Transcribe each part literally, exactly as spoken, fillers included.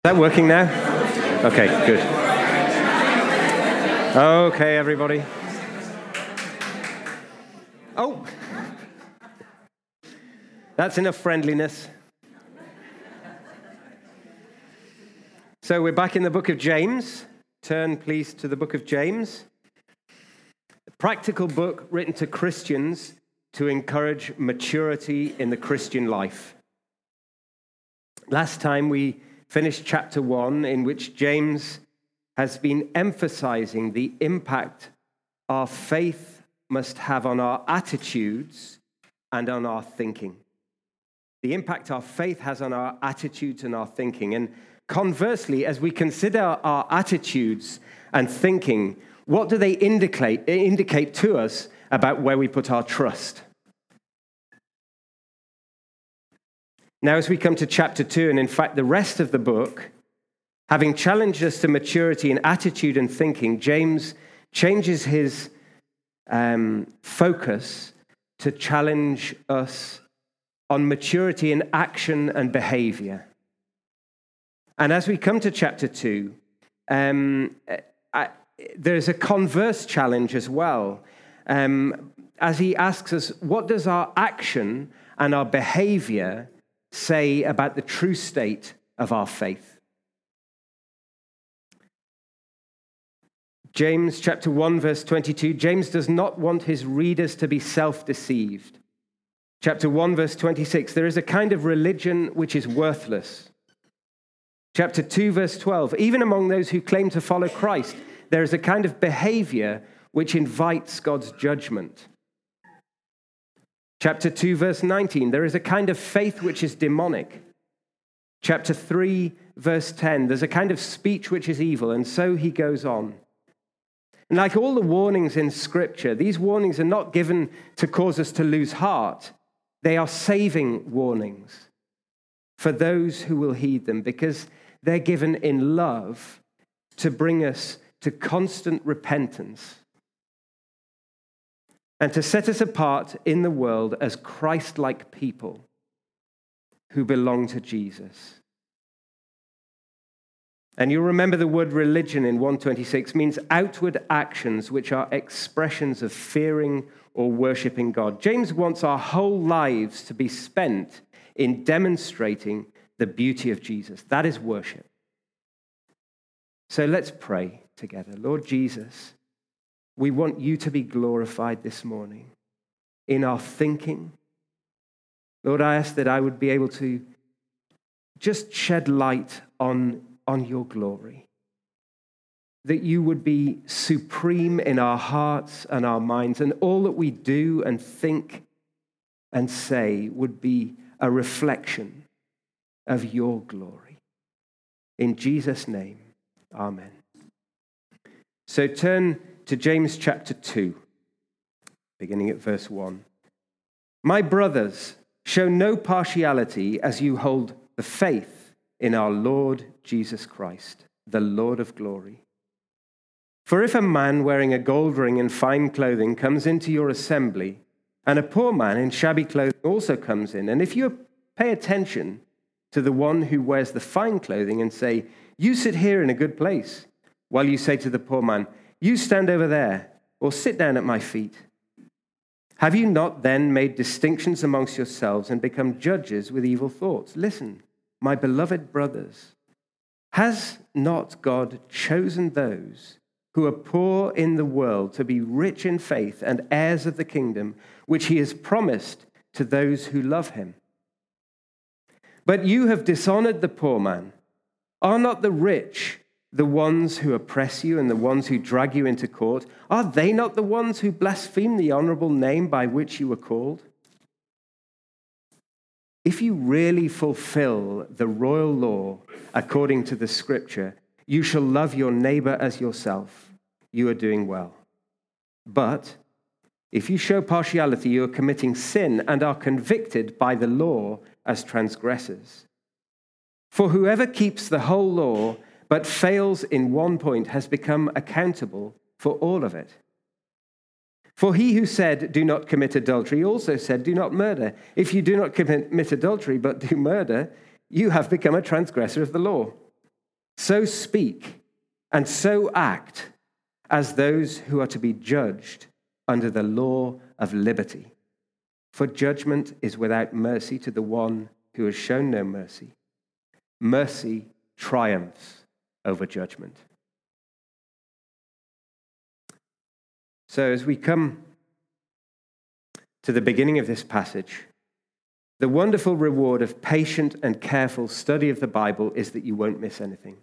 Is that working now? Okay, good. Okay, everybody. Oh, that's enough friendliness. So we're back in the book of James. Turn, please, to the book of James. A practical book written to Christians to encourage maturity in the Christian life. Last time we finished chapter one, in which James has been emphasizing the impact our faith must have on our attitudes and on our thinking. The impact our faith has on our attitudes and our thinking. And conversely, as we consider our attitudes and thinking, what do they indicate, indicate to us about where we put our trust? Now, as we come to chapter two, and in fact the rest of the book, having challenged us to maturity in attitude and thinking, James changes his um, focus to challenge us on maturity in action and behavior. And as we come to chapter two, um, I, there's a converse challenge as well, um, as he asks us, what does our action and our behavior say about the true state of our faith? James chapter one, verse twenty-two, James does not want his readers to be self-deceived. Chapter one, verse twenty-six, there is a kind of religion which is worthless. Chapter two, verse twelve, even among those who claim to follow Christ, there is a kind of behavior which invites God's judgment. Chapter two, verse nineteen, there is a kind of faith which is demonic. Chapter three, verse ten, there's a kind of speech which is evil, and so he goes on. And like all the warnings in Scripture, these warnings are not given to cause us to lose heart. They are saving warnings for those who will heed them, because they're given in love to bring us to constant repentance and to set us apart in the world as Christ-like people who belong to Jesus. And you'll remember the word religion in one twenty-six means outward actions which are expressions of fearing or worshiping God. James wants our whole lives to be spent in demonstrating the beauty of Jesus. That is worship. So let's pray together. Lord Jesus, we want you to be glorified this morning in our thinking. Lord, I ask that I would be able to just shed light on, on your glory, that you would be supreme in our hearts and our minds, and all that we do and think and say would be a reflection of your glory. In Jesus' name, amen. So turn to James chapter two, beginning at verse one. My brothers, show no partiality as you hold the faith in our Lord Jesus Christ, the Lord of glory. For if a man wearing a gold ring and fine clothing comes into your assembly, and a poor man in shabby clothing also comes in, and if you pay attention to the one who wears the fine clothing and say, you sit here in a good place, while you say to the poor man, you stand over there, or sit down at my feet. Have you not then made distinctions amongst yourselves and become judges with evil thoughts? Listen, my beloved brothers, has not God chosen those who are poor in the world to be rich in faith and heirs of the kingdom, which he has promised to those who love him? But you have dishonored the poor man. Are not the rich the ones who oppress you and the ones who drag you into court? Are they not the ones who blaspheme the honorable name by which you were called? If you really fulfill the royal law according to the scripture, you shall love your neighbor as yourself, you are doing well. But if you show partiality, you are committing sin and are convicted by the law as transgressors. For whoever keeps the whole law but fails in one point has become accountable for all of it. For he who said, do not commit adultery, also said, do not murder. If you do not commit adultery but do murder, you have become a transgressor of the law. So speak and so act as those who are to be judged under the law of liberty. For judgment is without mercy to the one who has shown no mercy. Mercy triumphs over judgment. So as we come to the beginning of this passage, the wonderful reward of patient and careful study of the Bible is that you won't miss anything.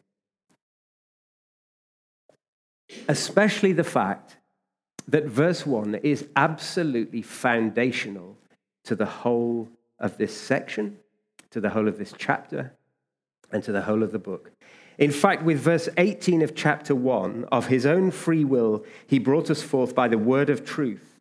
Especially the fact that verse one is absolutely foundational to the whole of this section, to the whole of this chapter, and to the whole of the book. In fact, with verse eighteen of chapter one, of his own free will, he brought us forth by the word of truth.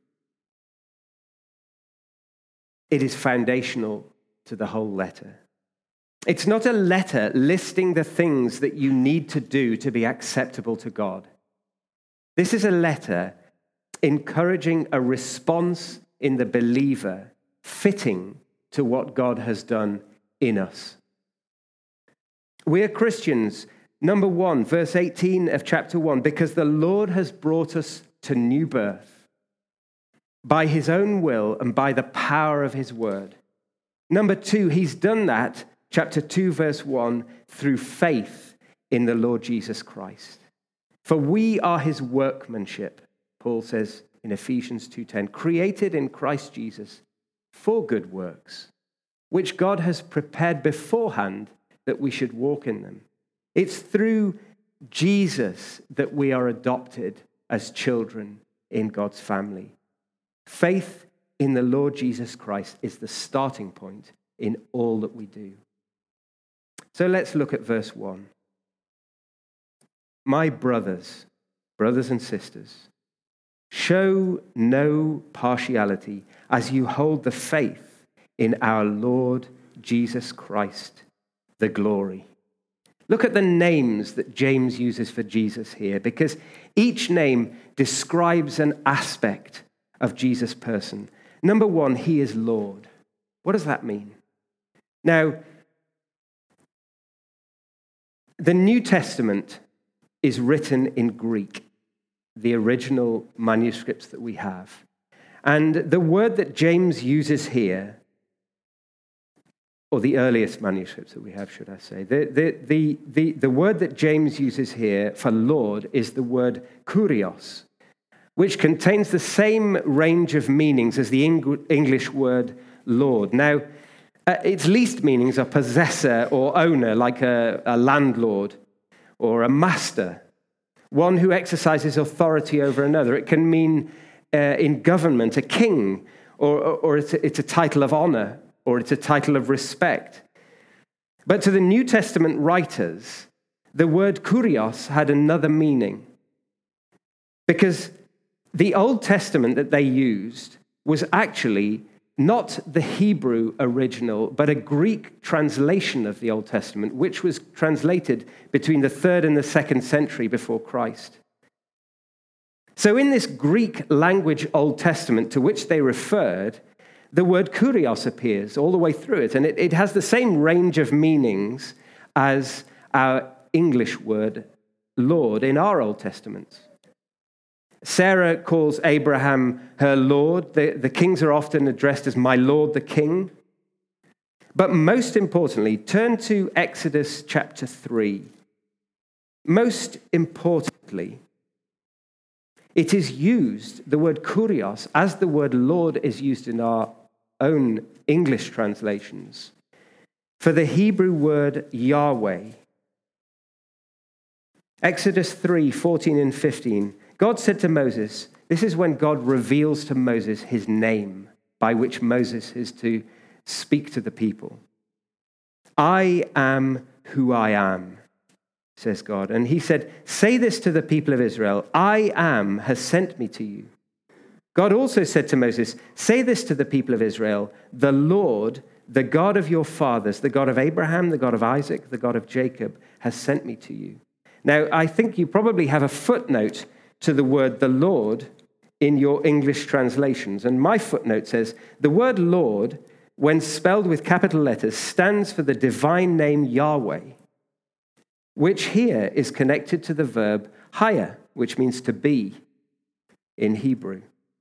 It is foundational to the whole letter. It's not a letter listing the things that you need to do to be acceptable to God. This is a letter encouraging a response in the believer fitting to what God has done in us. We are Christians, number one, verse eighteen of chapter one, because the Lord has brought us to new birth by his own will and by the power of his word. Number two, he's done that, chapter two, verse one, through faith in the Lord Jesus Christ. For we are his workmanship, Paul says in Ephesians two ten, created in Christ Jesus for good works, which God has prepared beforehand that we should walk in them. It's through Jesus that we are adopted as children in God's family. Faith in the Lord Jesus Christ is the starting point in all that we do. So let's look at verse one. My brothers, brothers and sisters, show no partiality as you hold the faith in our Lord Jesus Christ, the glory. Look at the names that James uses for Jesus here, because each name describes an aspect of Jesus' person. Number one, he is Lord. What does that mean? Now, the New Testament is written in Greek, the original manuscripts that we have. And the word that James uses here, or the earliest manuscripts that we have, should I say, the, the, the, the, the word that James uses here for Lord is the word kurios, which contains the same range of meanings as the English word Lord. Now, uh, its least meanings are possessor or owner, like a, a landlord or a master, one who exercises authority over another. It can mean uh, in government a king, or, or, or it's, a, it's a title of honor, or it's a title of respect. But to the New Testament writers, the word kurios had another meaning, because the Old Testament that they used was actually not the Hebrew original, but a Greek translation of the Old Testament, which was translated between the third and the second century before Christ. So in this Greek language Old Testament to which they referred, the word kurios appears all the way through it, and it, it has the same range of meanings as our English word Lord in our Old Testaments. Sarah calls Abraham her Lord. The, the kings are often addressed as my Lord the King. But most importantly, turn to Exodus chapter three. Most importantly, it is used, the word kurios, as the word Lord is used in our own English translations, for the Hebrew word Yahweh. Exodus three, fourteen and fifteen. God said to Moses, this is when God reveals to Moses his name by which Moses is to speak to the people. I am who I am, says God. And he said, say this to the people of Israel, I am has sent me to you. God also said to Moses, say this to the people of Israel, the Lord, the God of your fathers, the God of Abraham, the God of Isaac, the God of Jacob, has sent me to you. Now, I think you probably have a footnote to the word the Lord in your English translations. And my footnote says, the word Lord, when spelled with capital letters, stands for the divine name Yahweh. which here is connected to the verb haya, which means to be in Hebrew.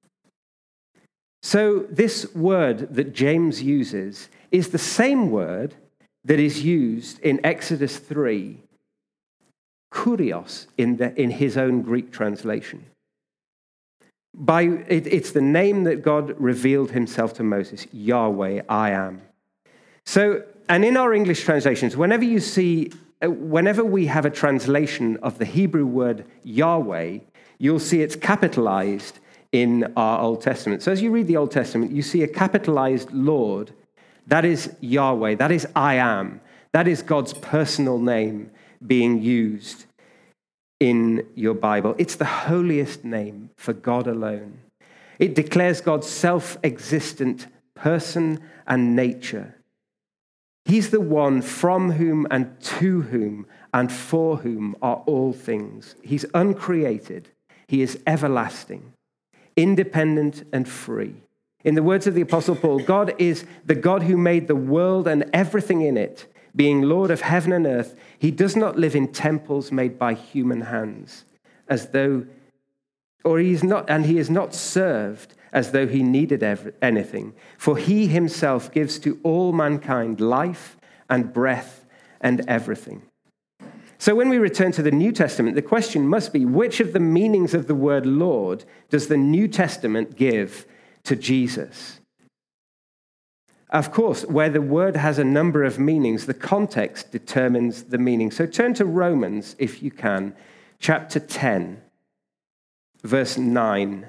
So this word that James uses is the same word that is used in Exodus three, kurios, in, the, in his own Greek translation. By, it, it's the name that God revealed himself to Moses, Yahweh, I am. So, and in our English translations, whenever you see, whenever we have a translation of the Hebrew word Yahweh, you'll see it's capitalized in our Old Testament. So as you read the Old Testament, you see a capitalized Lord. That is Yahweh. That is I am. That is God's personal name being used in your Bible. It's the holiest name for God alone. It declares God's self-existent person and nature. He's the one from whom and to whom and for whom are all things. He's uncreated. He is everlasting, independent and free. In the words of the Apostle Paul, God is the God who made the world and everything in it, being Lord of heaven and earth. He does not live in temples made by human hands, as though, or he is not, and he is not served as though he needed every, anything. For he himself gives to all mankind life and breath and everything. So when we return to the New Testament, the question must be, which of the meanings of the word Lord does the New Testament give to Jesus? Of course, where the word has a number of meanings, the context determines the meaning. So turn to Romans, if you can, chapter ten, verse nine.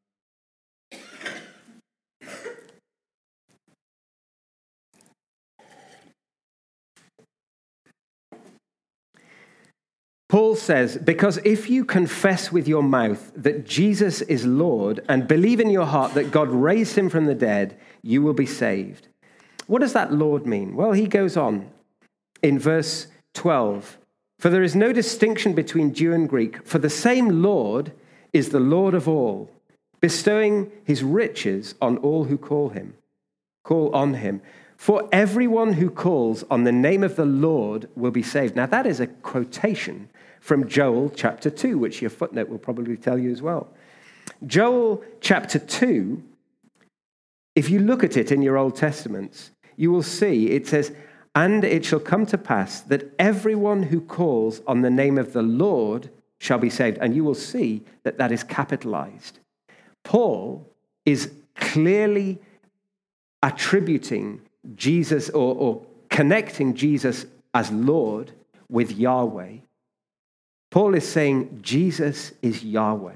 Paul says, because if you confess with your mouth that Jesus is Lord and believe in your heart that God raised him from the dead, you will be saved. What does that Lord mean? Well, he goes on in verse twelve. For there is no distinction between Jew and Greek, for the same Lord is the Lord of all, bestowing his riches on all who call him, call on him. For everyone who calls on the name of the Lord will be saved. Now, that is a quotation from Joel chapter two, which your footnote will probably tell you as well. Joel chapter two, if you look at it in your Old Testaments, you will see it says, and it shall come to pass that everyone who calls on the name of the Lord shall be saved. And you will see that that is capitalized. Paul is clearly attributing Jesus or, or connecting Jesus as Lord with Yahweh. Paul is saying Jesus is Yahweh.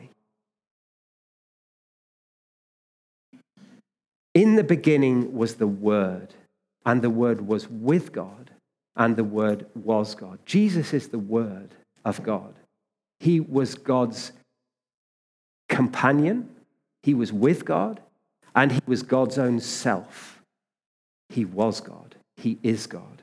In the beginning was the Word, and the Word was with God, and the Word was God. Jesus is the Word of God. He was God's companion. He was with God, and he was God's own self. He was God. He is God.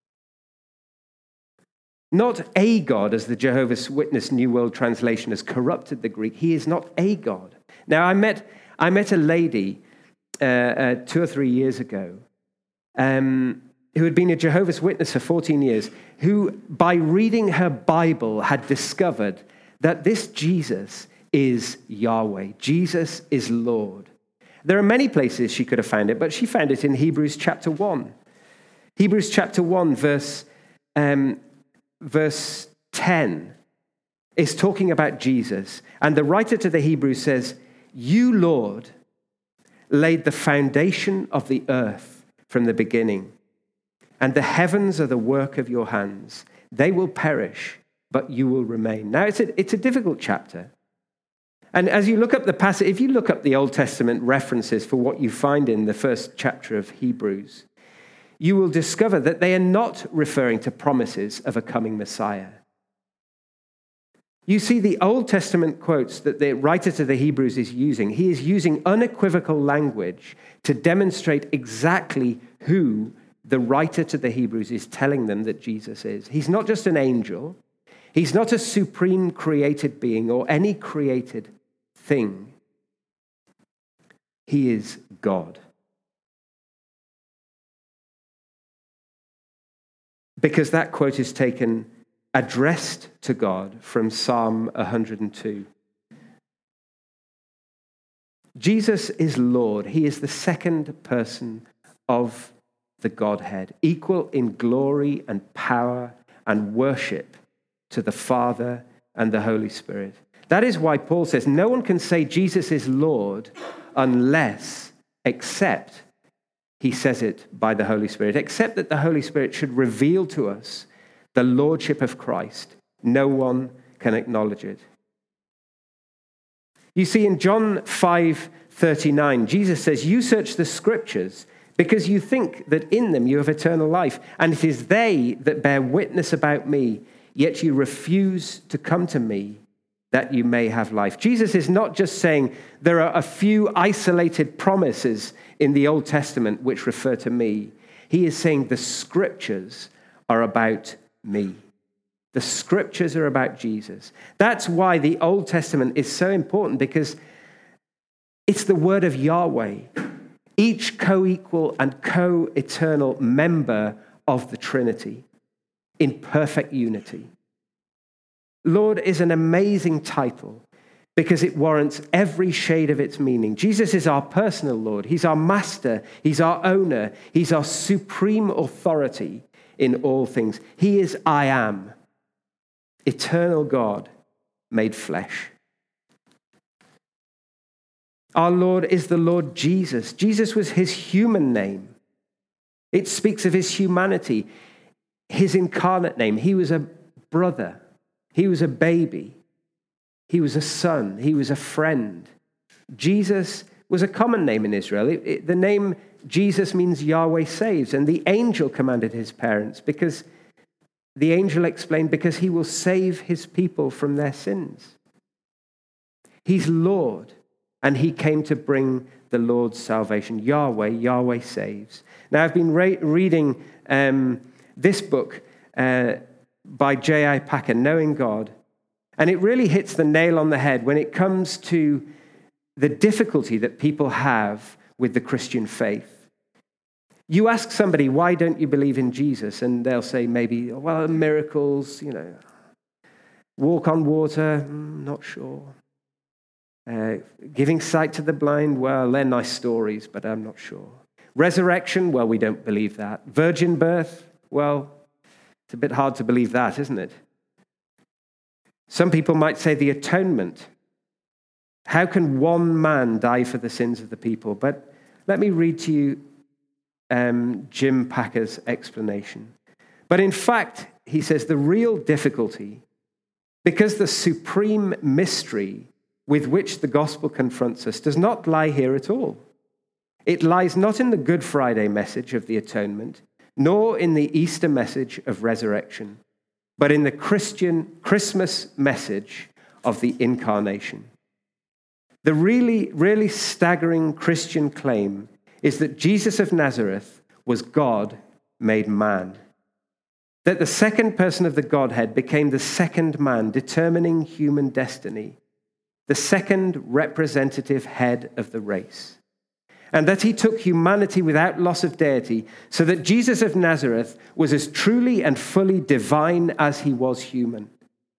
Not a God, as the Jehovah's Witness New World Translation has corrupted the Greek. He is not a God. Now, I met I met a lady uh, uh, two or three years ago um, who had been a Jehovah's Witness for fourteen years, who, by reading her Bible, had discovered that this Jesus is Yahweh. Jesus is Lord. There are many places she could have found it, but she found it in Hebrews chapter one. Hebrews chapter one, verse, um, verse ten, is talking about Jesus. And the writer to the Hebrews says, you, Lord, laid the foundation of the earth from the beginning, and the heavens are the work of your hands. They will perish, but you will remain. Now, it's a, it's a difficult chapter. And as you look up the passage, if you look up the Old Testament references for what you find in the first chapter of Hebrews, you will discover that they are not referring to promises of a coming Messiah. You see, the Old Testament quotes that the writer to the Hebrews is using, he is using unequivocal language to demonstrate exactly who the writer to the Hebrews is telling them that Jesus is. He's not just an angel. He's not a supreme created being or any created thing. He is God. Because that quote is taken addressed to God from Psalm one hundred two. Jesus is Lord. He is the second person of the Godhead, equal in glory and power and worship to the Father and the Holy Spirit. That is why Paul says no one can say Jesus is Lord unless, except he says it by the Holy Spirit, except that the Holy Spirit should reveal to us the lordship of Christ. No one can acknowledge it. You see, in John five thirty-nine, Jesus says, you search the scriptures because you think that in them you have eternal life, and it is they that bear witness about me, yet you refuse to come to me that you may have life. Jesus is not just saying there are a few isolated promises in the Old Testament which refer to me. He is saying the scriptures are about me. The scriptures are about Jesus. That's why the Old Testament is so important, because it's the word of Yahweh, each co-equal and co-eternal member of the Trinity in perfect unity. Lord is an amazing title because it warrants every shade of its meaning. Jesus is our personal Lord. He's our master. He's our owner. He's our supreme authority in all things. He is I am, eternal God made flesh. Our Lord is the Lord Jesus. Jesus was his human name. It speaks of his humanity, his incarnate name. He was a brother. He was a baby. He was a son. He was a friend. Jesus was a common name in Israel. It, it, the name Jesus means Yahweh saves. And the angel commanded his parents because the angel explained, because he will save his people from their sins. He's Lord, and he came to bring the Lord's salvation. Yahweh, Yahweh saves. Now, I've been re- reading um, this book uh, by J I Packer, Knowing God, and it really hits the nail on the head when it comes to the difficulty that people have with the Christian faith. You ask somebody, why don't you believe in Jesus? And they'll say maybe, well, miracles, you know, walk on water, mm, not sure. Uh, giving sight to the blind, well, they're nice stories, but I'm not sure. Resurrection, well, we don't believe that. Virgin birth, well, it's a bit hard to believe that, isn't it? Some people might say the atonement. How can one man die for the sins of the people? But let me read to you um, Jim Packer's explanation. But in fact, he says the real difficulty, because the supreme mystery with which the gospel confronts us does not lie here at all. It lies not in the Good Friday message of the atonement, nor in the Easter message of resurrection, but in the Christian Christmas message of the incarnation. The really, really staggering Christian claim is that Jesus of Nazareth was God made man. That the second person of the Godhead became the second man, determining human destiny, the second representative head of the race. And that he took humanity without loss of deity, so that Jesus of Nazareth was as truly and fully divine as he was human.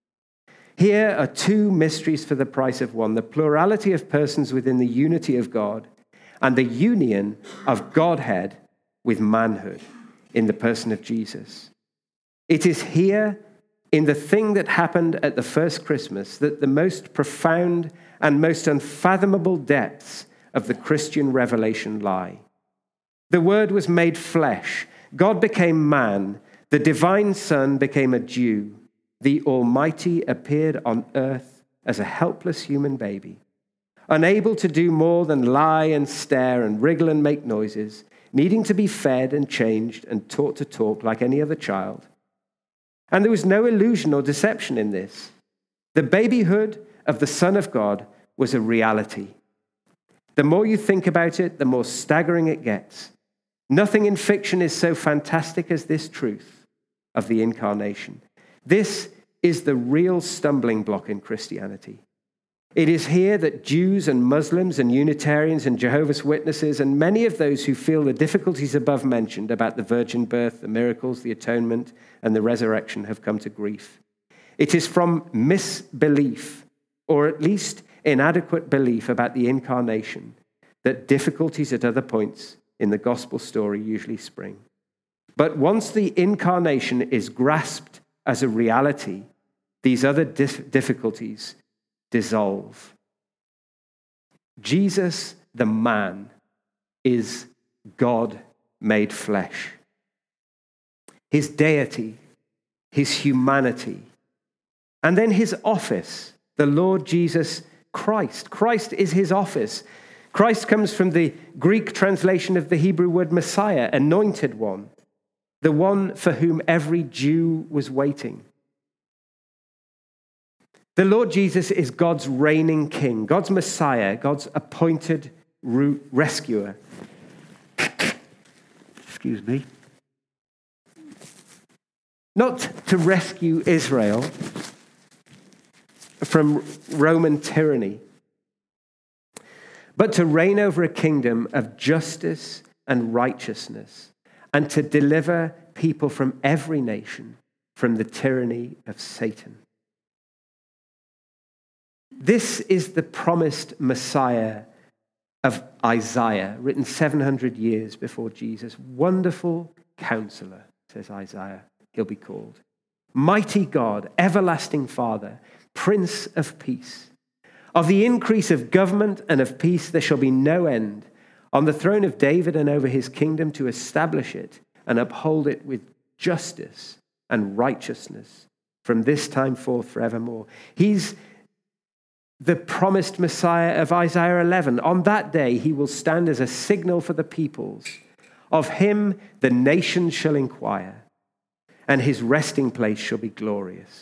Here are two mysteries for the price of one: the plurality of persons within the unity of God, and the union of Godhead with manhood in the person of Jesus. It is here, in the thing that happened at the first Christmas, that the most profound and most unfathomable depths of the Christian revelation lie. The Word was made flesh. God became man. The divine Son became a Jew. The Almighty appeared on earth as a helpless human baby, unable to do more than lie and stare and wriggle and make noises, needing to be fed and changed and taught to talk like any other child. And there was no illusion or deception in this. The babyhood of the Son of God was a reality. The more you think about it, the more staggering it gets. Nothing in fiction is so fantastic as this truth of the incarnation. This is the real stumbling block in Christianity. It is here that Jews and Muslims and Unitarians and Jehovah's Witnesses and many of those who feel the difficulties above mentioned about the virgin birth, the miracles, the atonement, and the resurrection have come to grief. It is from misbelief, or at least inadequate belief about the incarnation, that difficulties at other points in the gospel story usually spring. But once the incarnation is grasped as a reality, these other dif- difficulties dissolve. Jesus, the man, is God made flesh. His deity, his humanity, and then his office, the Lord Jesus Christ. Christ is his office. Christ comes from the Greek translation of the Hebrew word Messiah, anointed one, the one for whom every Jew was waiting. The Lord Jesus is God's reigning king, God's Messiah, God's appointed rescuer. Excuse me. Not to rescue Israel from Roman tyranny, but to reign over a kingdom of justice and righteousness, and to deliver people from every nation from the tyranny of Satan. This is the promised Messiah of Isaiah, written seven hundred years before Jesus. Wonderful Counselor, says Isaiah, he'll be called. Mighty God, everlasting Father, Prince of Peace. Of the increase of government and of peace there shall be no end, on the throne of David and over his kingdom, to establish it and uphold it with justice and righteousness from this time forth forevermore. He's the promised Messiah of Isaiah eleven. On that day he will stand as a signal for the peoples. Of him the nations shall inquire, and his resting place shall be glorious.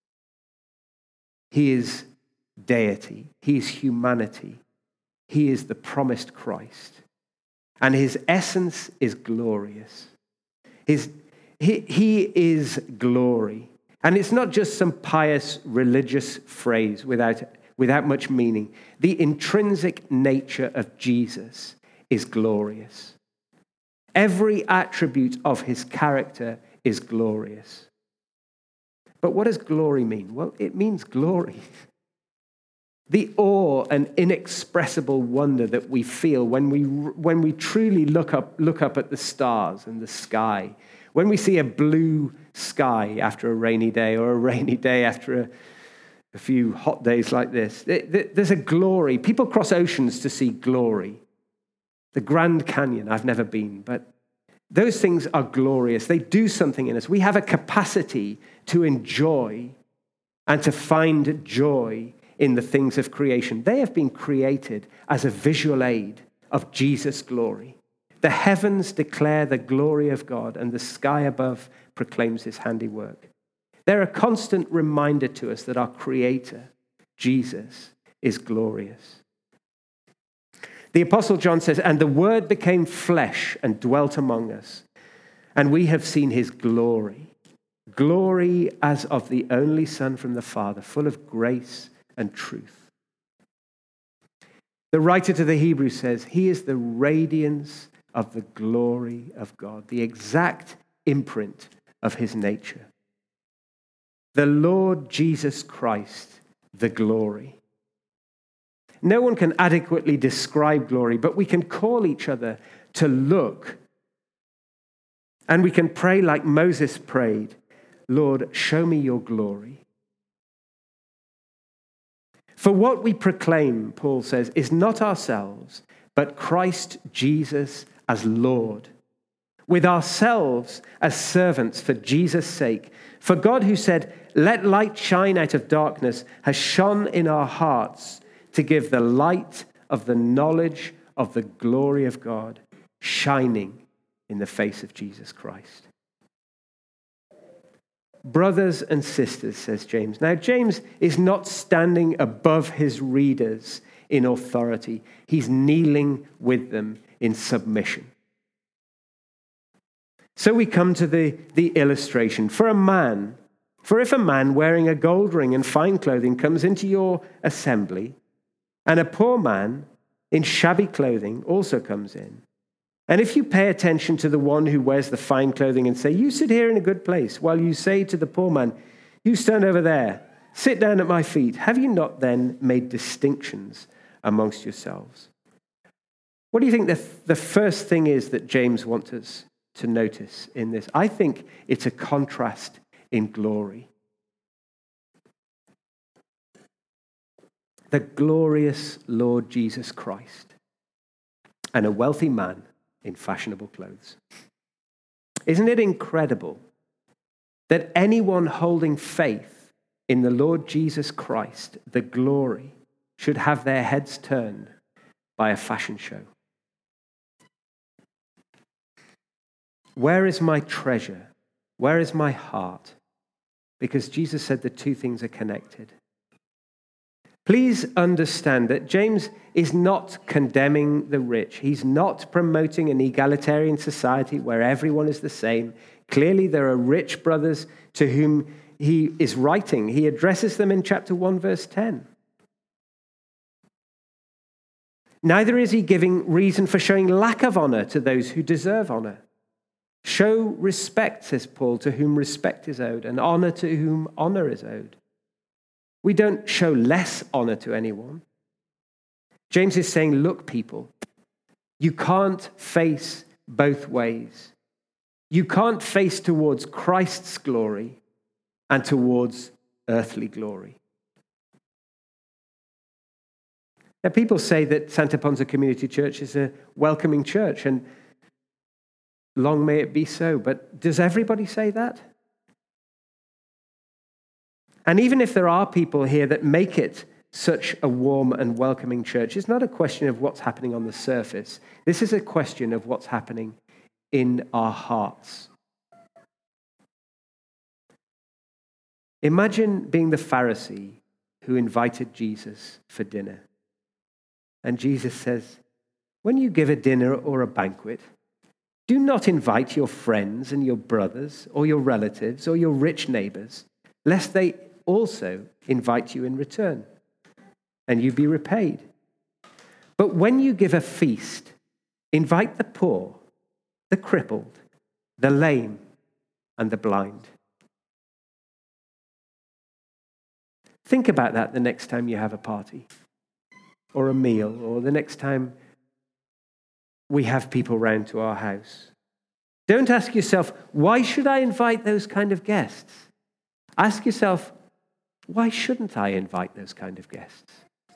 He is deity. He is humanity. He is the promised Christ. And his essence is glorious. His, he, he is glory. And it's not just some pious religious phrase without, without much meaning. The intrinsic nature of Jesus is glorious. Every attribute of his character is glorious. But what does glory mean? Well, it means glory. The awe and inexpressible wonder that we feel when we when we truly look up look up at the stars and the sky, when we see a blue sky after a rainy day, or a rainy day after a, a few hot days like this. There's a glory. People cross oceans to see glory. The Grand Canyon, I've never been, but those things are glorious. They do something in us. We have a capacity to enjoy and to find joy in the things of creation. They have been created as a visual aid of Jesus' glory. The heavens declare the glory of God, and the sky above proclaims his handiwork. They're a constant reminder to us that our Creator, Jesus, is glorious. The Apostle John says, "And the Word became flesh and dwelt among us, and we have seen his glory, glory as of the only Son from the Father, full of grace and truth." The writer to the Hebrews says, he is the radiance of the glory of God, the exact imprint of his nature. The Lord Jesus Christ, the glory. No one can adequately describe glory, but we can call each other to look. And we can pray like Moses prayed, "Lord, show me your glory." For what we proclaim, Paul says, is not ourselves, but Christ Jesus as Lord, with ourselves as servants for Jesus' sake. For God, who said, "Let light shine out of darkness," has shone in our hearts to give the light of the knowledge of the glory of God shining in the face of Jesus Christ. Brothers and sisters, says James. Now, James is not standing above his readers in authority. He's kneeling with them in submission. So we come to the, the illustration. For a man, for if a man wearing a gold ring and fine clothing comes into your assembly, and a poor man in shabby clothing also comes in, and if you pay attention to the one who wears the fine clothing and say, "You sit here in a good place," while you say to the poor man, You stand over there. Sit down at my feet. Have you not then made distinctions amongst yourselves? What do you think the, the first thing is that James wants us to notice in this? I think it's a contrast in glory. The glorious Lord Jesus Christ and a wealthy man in fashionable clothes. Isn't it incredible that anyone holding faith in the Lord Jesus Christ, the glory, should have their heads turned by a fashion show? Where is my treasure? Where is my heart? Because Jesus said the two things are connected. Please understand that James is not condemning the rich. He's not promoting an egalitarian society where everyone is the same. Clearly, there are rich brothers to whom he is writing. He addresses them in chapter one, verse ten. Neither is he giving reason for showing lack of honor to those who deserve honor. Show respect, says Paul, to whom respect is owed, and honor to whom honor is owed. We don't show less honor to anyone. James is saying, look, people, you can't face both ways. You can't face towards Christ's glory and towards earthly glory. Now, people say that Santa Ponsa Community Church is a welcoming church, and long may it be so. But does everybody say that? And even if there are people here that make it such a warm and welcoming church, it's not a question of what's happening on the surface. This is a question of what's happening in our hearts. Imagine being the Pharisee who invited Jesus for dinner. And Jesus says, when you give a dinner or a banquet, do not invite your friends and your brothers or your relatives or your rich neighbors, lest they also invite you in return, and you be repaid. But when you give a feast, invite the poor, the crippled, the lame, and the blind. Think about that the next time you have a party, or a meal, or the next time we have people round to our house. Don't ask yourself, why should I invite those kind of guests? Ask yourself, why shouldn't I invite those kind of guests?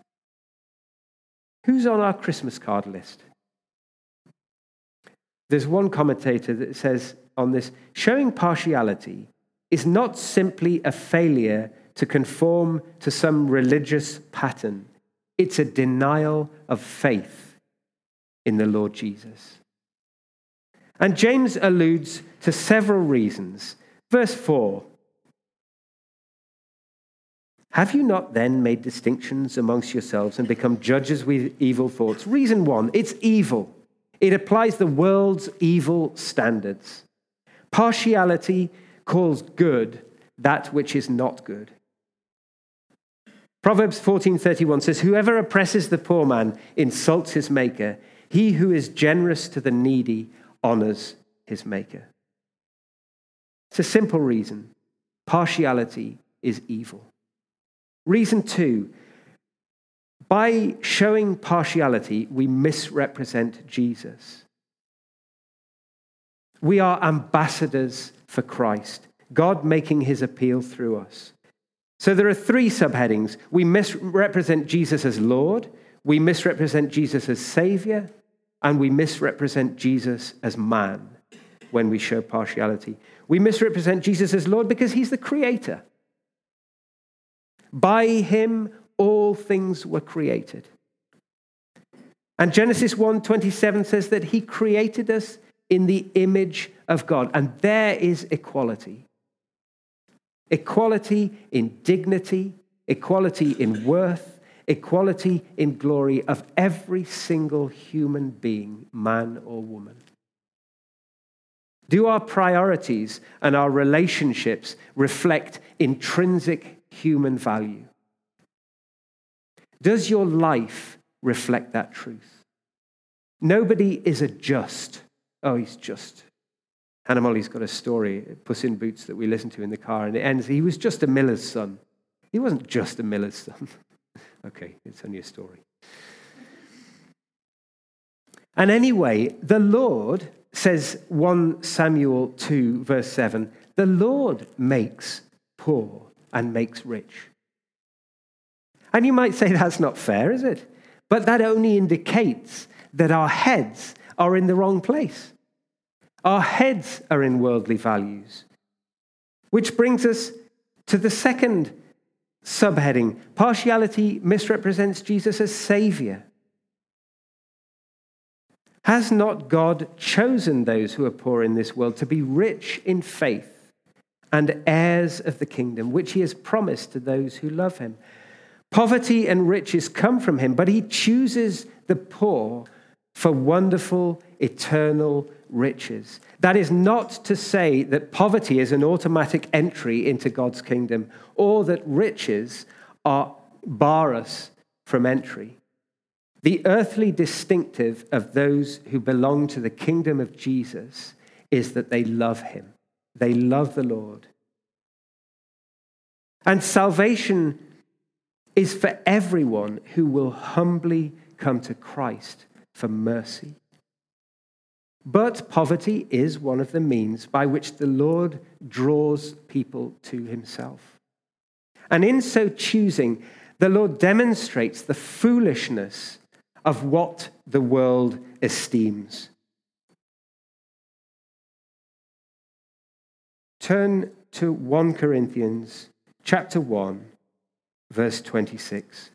Who's on our Christmas card list? There's one commentator that says on this, showing partiality is not simply a failure to conform to some religious pattern. It's a denial of faith in the Lord Jesus. And James alludes to several reasons. Verse four, have you not then made distinctions amongst yourselves and become judges with evil thoughts? Reason one, it's evil. It applies the world's evil standards. Partiality calls good that which is not good. Proverbs fourteen thirty-one says, whoever oppresses the poor man insults his maker. He who is generous to the needy honors his maker. It's a simple reason. Partiality is evil. Reason two, by showing partiality, we misrepresent Jesus. We are ambassadors for Christ, God making his appeal through us. So there are three subheadings. We misrepresent Jesus as Lord, we misrepresent Jesus as Savior, and we misrepresent Jesus as man when we show partiality. We misrepresent Jesus as Lord because he's the creator. By him, all things were created. And Genesis one twenty-seven says that he created us in the image of God. And there is equality. Equality in dignity, equality in worth, equality in glory of every single human being, man or woman. Do our priorities and our relationships reflect intrinsic human value? Does your life reflect that truth? Nobody is a just. Oh, he's just. Hannah Molly's got a story, Puss in Boots, that we listen to in the car, and it ends, he was just a miller's son. He wasn't just a miller's son. Okay, it's only a story. And anyway, the Lord, says First Samuel two, verse seven, the Lord makes poor and makes rich. And you might say that's not fair, is it? But that only indicates that our heads are in the wrong place. Our heads are in worldly values. Which brings us to the second subheading. Partiality misrepresents Jesus as Savior. Has not God chosen those who are poor in this world to be rich in faith and heirs of the kingdom, which he has promised to those who love him? Poverty and riches come from him, but he chooses the poor for wonderful, eternal riches. That is not to say that poverty is an automatic entry into God's kingdom, or that riches are bar us from entry. The earthly distinctive of those who belong to the kingdom of Jesus is that they love him. They love the Lord. And salvation is for everyone who will humbly come to Christ for mercy. But poverty is one of the means by which the Lord draws people to himself. And in so choosing, the Lord demonstrates the foolishness of what the world esteems. Turn to First Corinthians chapter one, verse twenty-six.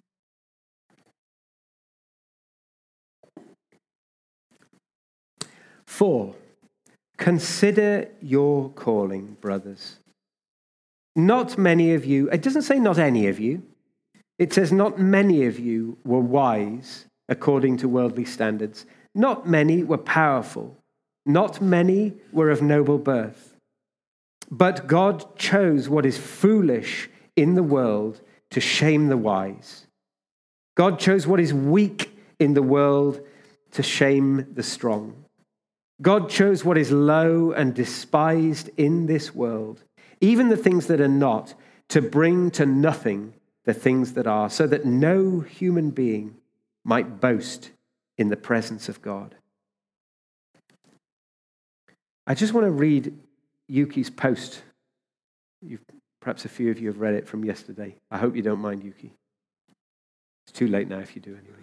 For, consider your calling, brothers. Not many of you, it doesn't say not any of you, it says not many of you were wise according to worldly standards. Not many were powerful. Not many were of noble birth. But God chose what is foolish in the world to shame the wise. God chose what is weak in the world to shame the strong. God chose what is low and despised in this world, even the things that are not, to bring to nothing the things that are, so that no human being might boast in the presence of God. I just want to read Yuki's post. You've, perhaps a few of you have read it from yesterday. I hope you don't mind, Yuki. It's too late now if you do anyway.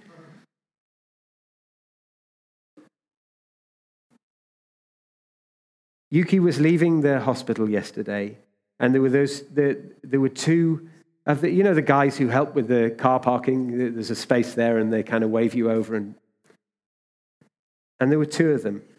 Yuki was leaving the hospital yesterday, and there were those. There, there were two of the, you know, the guys who help with the car parking. There's a space there, and they kind of wave you over, and and there were two of them,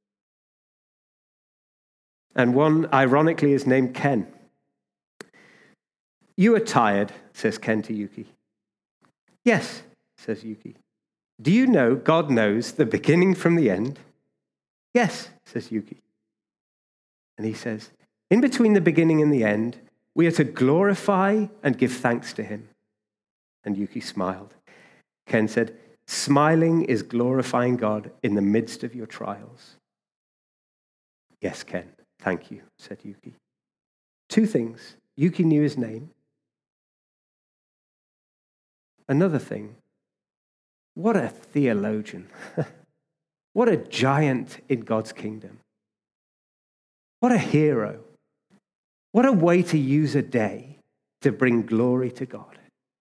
and one, ironically, is named Ken. You are tired, says Ken to Yuki. Yes, says Yuki. Do you know God knows the beginning from the end? Yes, says Yuki. And he says, in between the beginning and the end, we are to glorify and give thanks to him. And Yuki smiled. Ken said, smiling is glorifying God in the midst of your trials. Yes, Ken, thank you, said Yuki. Two things. Yuki knew his name. Another thing, what a theologian. What a giant in God's kingdom. What a hero. What a way to use a day to bring glory to God.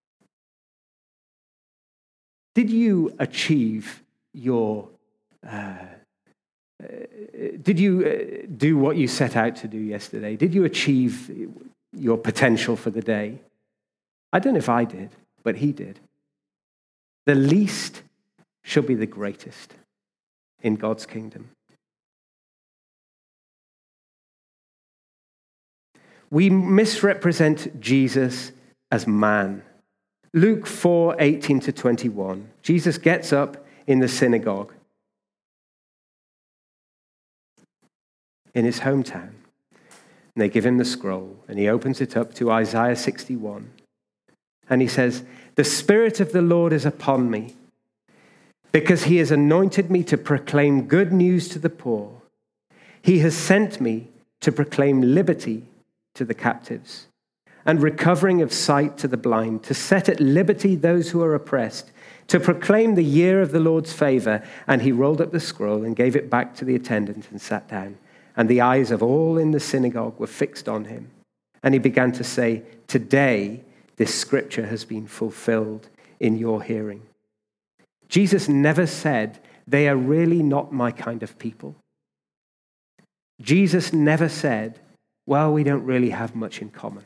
Did you achieve your, uh, uh, did you uh, do what you set out to do yesterday? Did you achieve your potential for the day? I don't know if I did, but he did. The least shall be the greatest in God's kingdom. We misrepresent Jesus as man. Luke four, eighteen to twenty-one. Jesus gets up in the synagogue in his hometown. And they give him the scroll, and he opens it up to Isaiah sixty-one. And he says, the Spirit of the Lord is upon me, because he has anointed me to proclaim good news to the poor. He has sent me to proclaim liberty to the captives and recovering of sight to the blind, to set at liberty those who are oppressed, to proclaim the year of the Lord's favor." And he rolled up the scroll and gave it back to the attendant and sat down. And the eyes of all in the synagogue were fixed on him. And he began to say, "Today this scripture has been fulfilled in your hearing." Jesus never said, "They are really not my kind of people." Jesus never said, "Well, we don't really have much in common."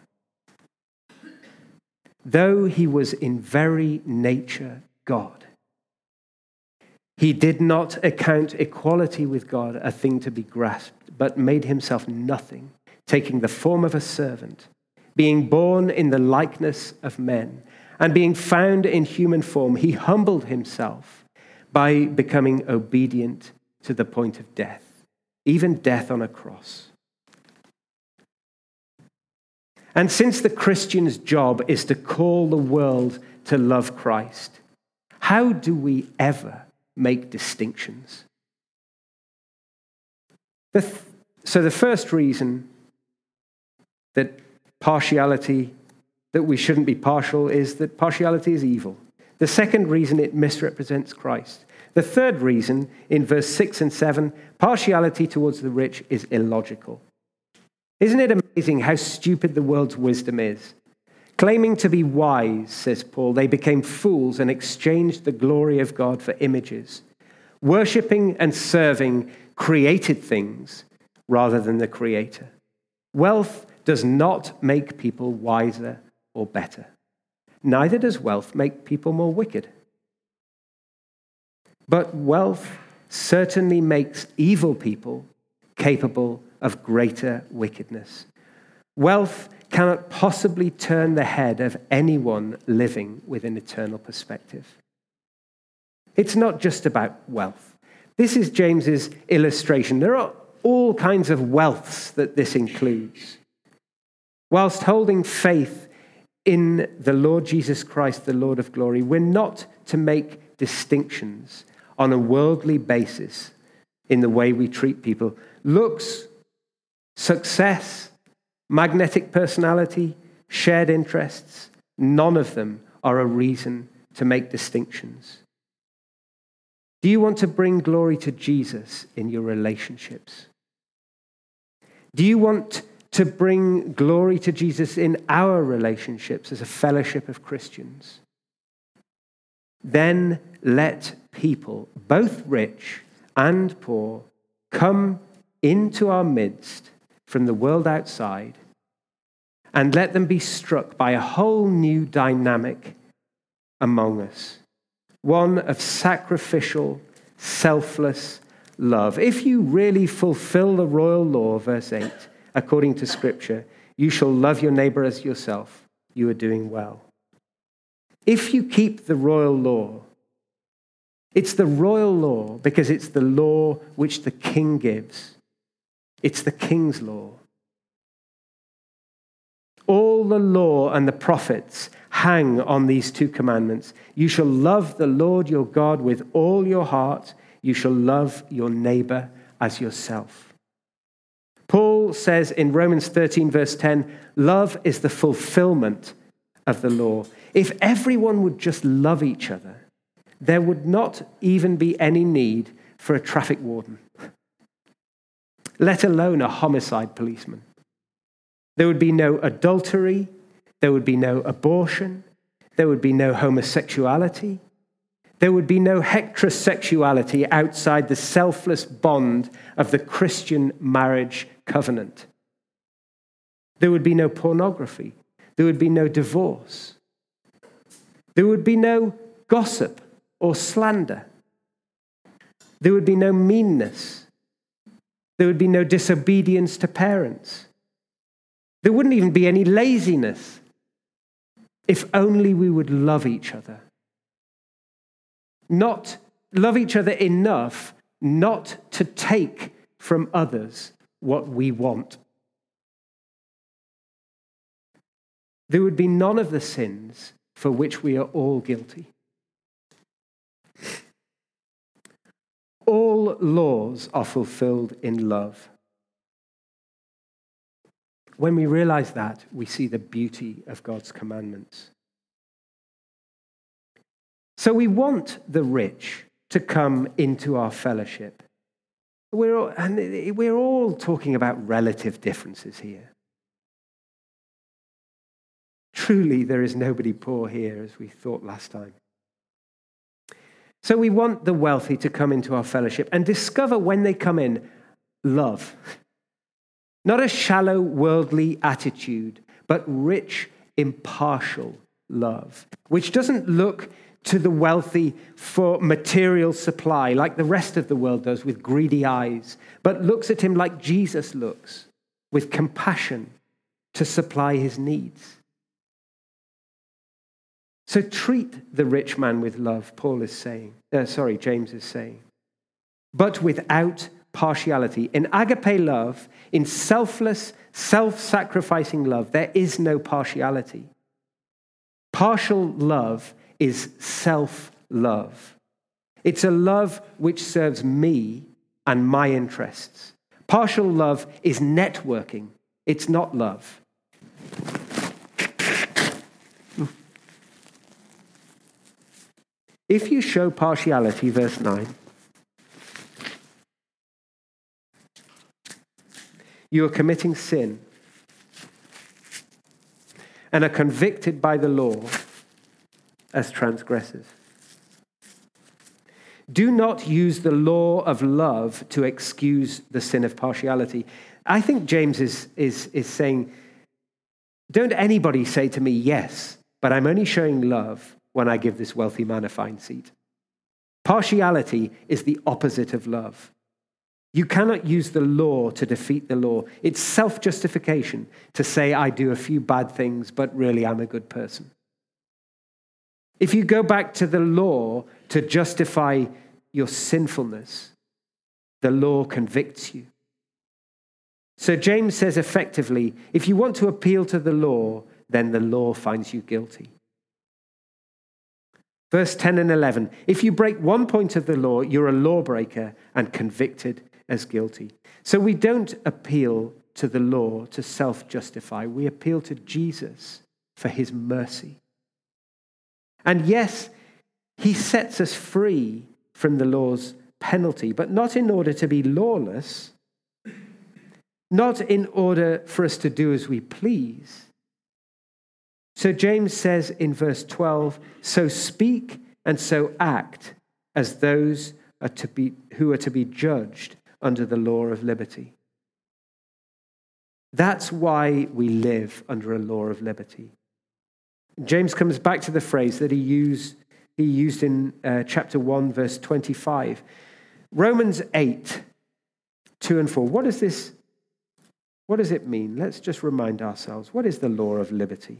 Though he was in very nature God, he did not account equality with God a thing to be grasped, but made himself nothing, taking the form of a servant, being born in the likeness of men, and being found in human form, he humbled himself by becoming obedient to the point of death, even death on a cross. And since the Christian's job is to call the world to love Christ, how do we ever make distinctions? The th- so the first reason that partiality, that we shouldn't be partial, is that partiality is evil. The second reason, it misrepresents Christ. The third reason, in verse six and seven, partiality towards the rich is illogical. Isn't it amazing how stupid the world's wisdom is? Claiming to be wise, says Paul, they became fools and exchanged the glory of God for images, worshipping and serving created things rather than the Creator. Wealth does not make people wiser or better. Neither does wealth make people more wicked. But wealth certainly makes evil people capable of greater wickedness. Wealth cannot possibly turn the head of anyone living with an eternal perspective. It's not just about wealth. This is James's illustration. There are all kinds of wealths that this includes. Whilst holding faith in the Lord Jesus Christ, the Lord of glory, we're not to make distinctions on a worldly basis in the way we treat people. Looks, success, magnetic personality, shared interests, none of them are a reason to make distinctions. Do you want to bring glory to Jesus in your relationships? Do you want to bring glory to Jesus in our relationships as a fellowship of Christians? Then let people, both rich and poor, come into our midst from the world outside, and let them be struck by a whole new dynamic among us, one of sacrificial, selfless love. If you really fulfill the royal law, verse eight, according to Scripture, you shall love your neighbor as yourself, you are doing well. If you keep the royal law, it's the royal law because it's the law which the king gives. It's the king's law. All the law and the prophets hang on these two commandments. You shall love the Lord your God with all your heart. You shall love your neighbor as yourself. Paul says in Romans thirteen, verse ten, love is the fulfillment of the law. If everyone would just love each other, there would not even be any need for a traffic warden, let alone a homicide policeman. There would be no adultery, there would be no abortion, there would be no homosexuality, there would be no heterosexuality outside the selfless bond of the Christian marriage covenant. There would be no pornography, there would be no divorce, there would be no gossip or slander, there would be no meanness, there would be no disobedience to parents. There wouldn't even be any laziness if only we would love each other. Not love each other enough not to take from others what we want. There would be none of the sins for which we are all guilty. All laws are fulfilled in love. When we realize that, we see the beauty of God's commandments. So we want the rich to come into our fellowship. We're all, and we're all talking about relative differences here. Truly, there is nobody poor here, as we thought last time. So we want the wealthy to come into our fellowship and discover when they come in, love. Not a shallow, worldly attitude, but rich, impartial love, which doesn't look to the wealthy for material supply like the rest of the world does with greedy eyes, but looks at him like Jesus looks, with compassion to supply his needs. So treat the rich man with love, Paul is saying. Uh, sorry, James is saying. But without partiality. In agape love, in selfless, self-sacrificing love, there is no partiality. Partial love is self-love. It's a love which serves me and my interests. Partial love is networking. It's not love. If you show partiality, verse nine, you are committing sin and are convicted by the law as transgressors. Do not use the law of love to excuse the sin of partiality. I think James is, is, is saying, don't anybody say to me, yes, but I'm only showing love when I give this wealthy man a fine seat. Partiality is the opposite of love. You cannot use the law to defeat the law. It's self-justification to say I do a few bad things, but really I'm a good person. If you go back to the law to justify your sinfulness, the law convicts you. So James says effectively, if you want to appeal to the law, then the law finds you guilty. Verse ten and eleven, if you break one point of the law, you're a lawbreaker and convicted as guilty. So we don't appeal to the law to self-justify. We appeal to Jesus for his mercy. And yes, he sets us free from the law's penalty, but not in order to be lawless, not in order for us to do as we please. So James says in verse twelve, so speak and so act as those are to be, who are to be judged under the law of liberty. That's why we live under a law of liberty. James comes back to the phrase that he used, he used in uh, chapter one, verse twenty-five. Romans eight, two and four. What does this, what does it mean? Let's just remind ourselves. What is the law of liberty?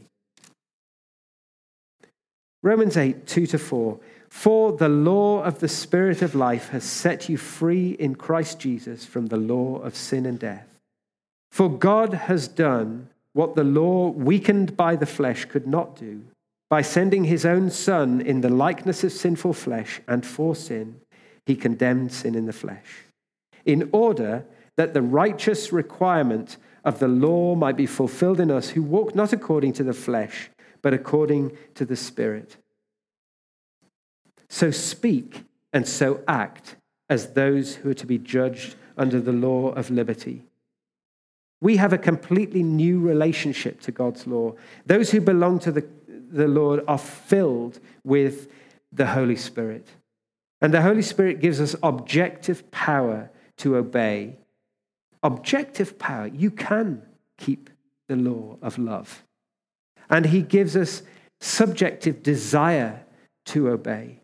Romans eight, two to four. For the law of the Spirit of life has set you free in Christ Jesus from the law of sin and death. For God has done what the law, weakened by the flesh, could not do, by sending his own Son in the likeness of sinful flesh, and for sin, he condemned sin in the flesh, in order that the righteous requirement of the law might be fulfilled in us who walk not according to the flesh, but according to the Spirit. So speak and so act as those who are to be judged under the law of liberty. We have a completely new relationship to God's law. Those who belong to the, the Lord are filled with the Holy Spirit. And the Holy Spirit gives us objective power to obey. Objective power. You can keep the law of love. And he gives us subjective desire to obey.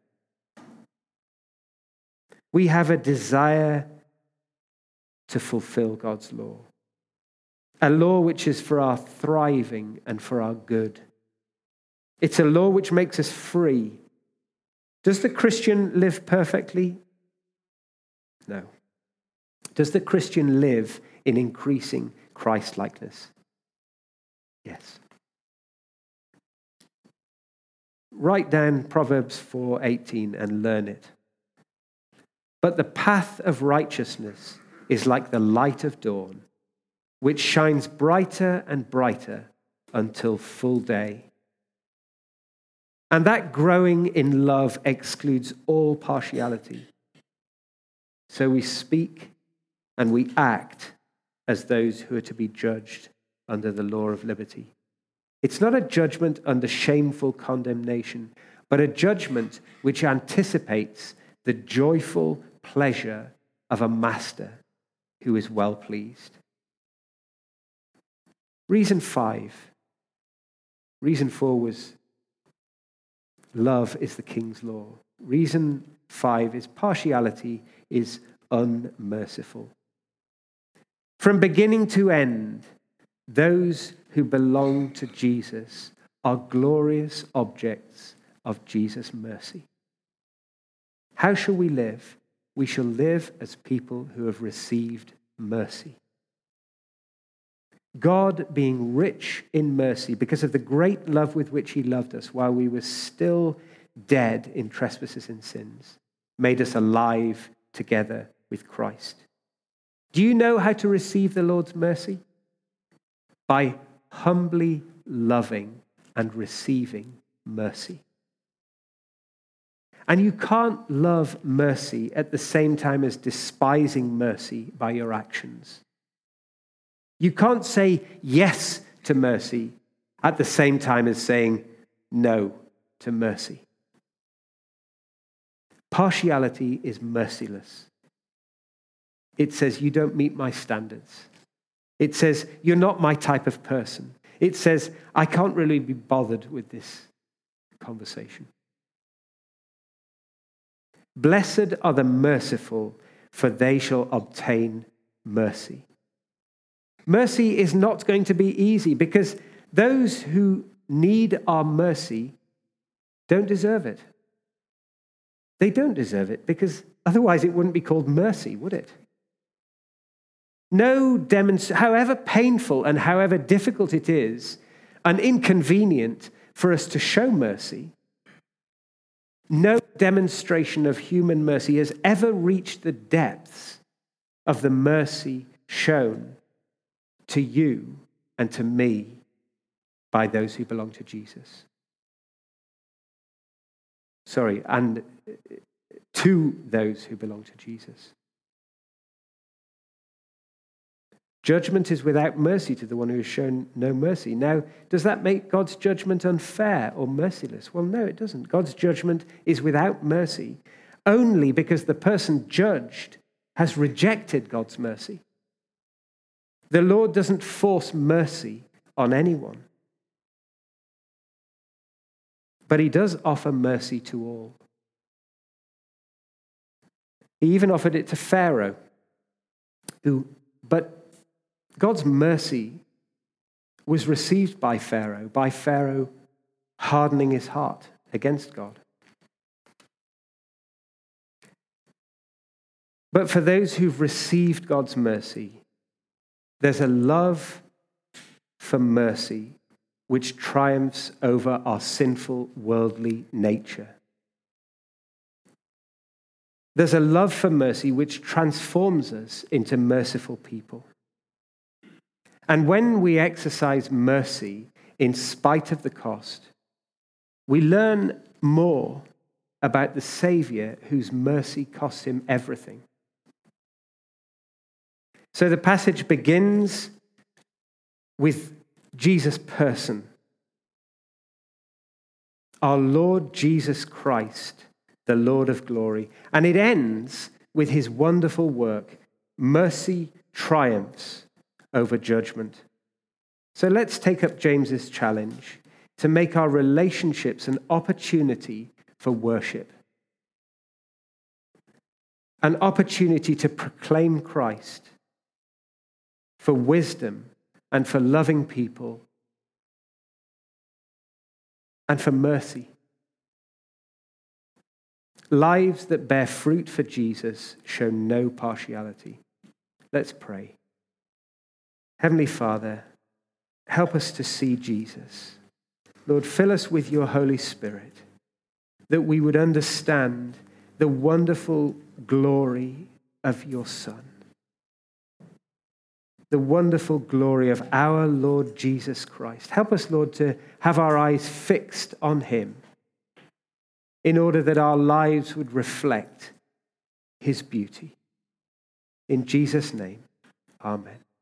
We have a desire to fulfill God's law. A law which is for our thriving and for our good. It's a law which makes us free. Does the Christian live perfectly? No. Does the Christian live in increasing Christ-likeness? Yes. Write down Proverbs four eighteen and learn it. But the path of righteousness is like the light of dawn, which shines brighter and brighter until full day. And that growing in love excludes all partiality. So we speak and we act as those who are to be judged under the law of liberty. It's not a judgment under shameful condemnation, but a judgment which anticipates the joyful pleasure of a master who is well pleased. Reason five. Reason four was love is the king's law. Reason five is partiality is unmerciful. From beginning to end, those who belong to Jesus are glorious objects of Jesus' mercy. How shall we live? We shall live as people who have received mercy. God, being rich in mercy, because of the great love with which he loved us while we were still dead in trespasses and sins, made us alive together with Christ. Do you know how to receive the Lord's mercy? By humbly loving and receiving mercy. And you can't love mercy at the same time as despising mercy by your actions. You can't say yes to mercy at the same time as saying no to mercy. Partiality is merciless. It says, you don't meet my standards. It says, you're not my type of person. It says, I can't really be bothered with this conversation. Blessed are the merciful, for they shall obtain mercy. Mercy is not going to be easy because those who need our mercy don't deserve it. They don't deserve it because otherwise it wouldn't be called mercy, would it? No demonstration, however painful and however difficult it is and inconvenient for us to show mercy, no demonstration of human mercy has ever reached the depths of the mercy shown to you and to me by those who belong to Jesus. Sorry, and to those who belong to Jesus. Judgment is without mercy to the one who has shown no mercy. Now, does that make God's judgment unfair or merciless? Well, no, it doesn't. God's judgment is without mercy only because the person judged has rejected God's mercy. The Lord doesn't force mercy on anyone, but he does offer mercy to all. He even offered it to Pharaoh, who, but God's mercy was received by Pharaoh, by Pharaoh hardening his heart against God. But for those who've received God's mercy, there's a love for mercy which triumphs over our sinful worldly nature. There's a love for mercy which transforms us into merciful people. And when we exercise mercy in spite of the cost, we learn more about the Savior whose mercy cost him everything. So the passage begins with Jesus' person. Our Lord Jesus Christ, the Lord of glory. And it ends with his wonderful work. Mercy triumphs over judgment. So let's take up James's challenge to make our relationships an opportunity for worship. An opportunity to proclaim Christ, for wisdom and for loving people and for mercy. Lives that bear fruit for Jesus show no partiality. Let's pray. Heavenly Father, help us to see Jesus. Lord, fill us with your Holy Spirit, that we would understand the wonderful glory of your Son. the wonderful glory of our Lord Jesus Christ. Help us, Lord, to have our eyes fixed on him in order that our lives would reflect his beauty. In Jesus' name, amen.